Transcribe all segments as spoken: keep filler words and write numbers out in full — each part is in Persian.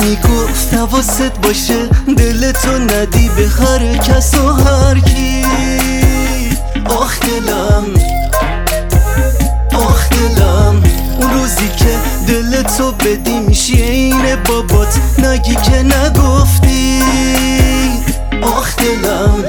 میگفت حواست باشه دلتو ندی به هر کس و هر کی. آخ دلم آخ دلم اون روزی که دلتو بدی میشی عین بابات نگی که نگفتی. آخ دلم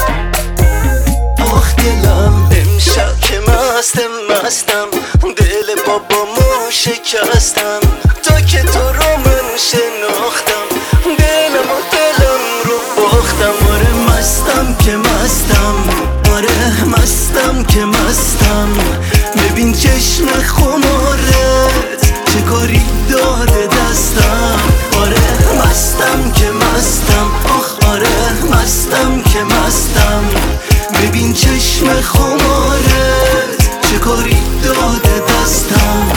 آخ دلم امشب که مستم مستم دل بابامو شکستم تا که تو رو من شناختم دلم و دلم رو باختم. آره مستم که مستم آره مستم که مستم ببین چشم خمارت چه کاری داده دستم. آره مستم که مستم آخ آره مستم که مستم ببین چشم خمارت چه کاری داده دستم.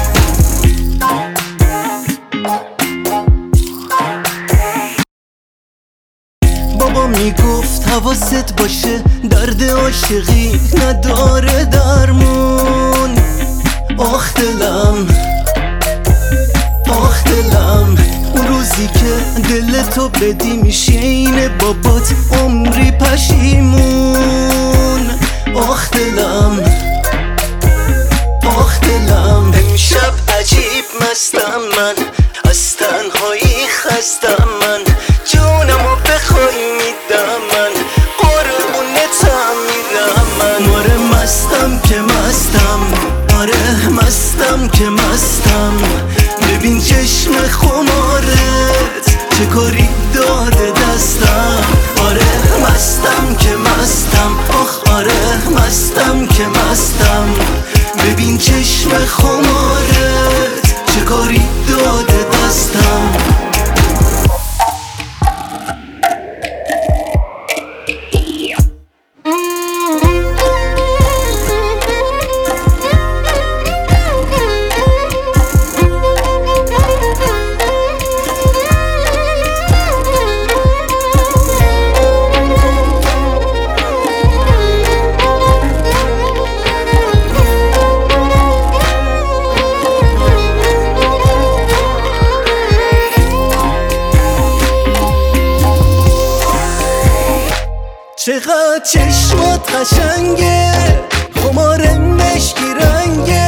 بابا میگفت حواست باشه درد عاشقی نداره درمون. آخ دلم آخ دلم اون روزی که دلتو بدی میشی عین بابات عمری پشیمون. آخ دلم آخ دلم امشب عجیب مستم من از تنهایی خستم من جونمو بخوای میدم من قربونتم میرم من. آره مستم که مستم آره مستم که مستم ببین چشم خمارت چه کاری داده دستم. آره مستم که مستم آخ آره مستم که مستم ببین چشم خمارت چه کاری داده دستم. چقدر چشمات قشنگه خمار مشکی رنگه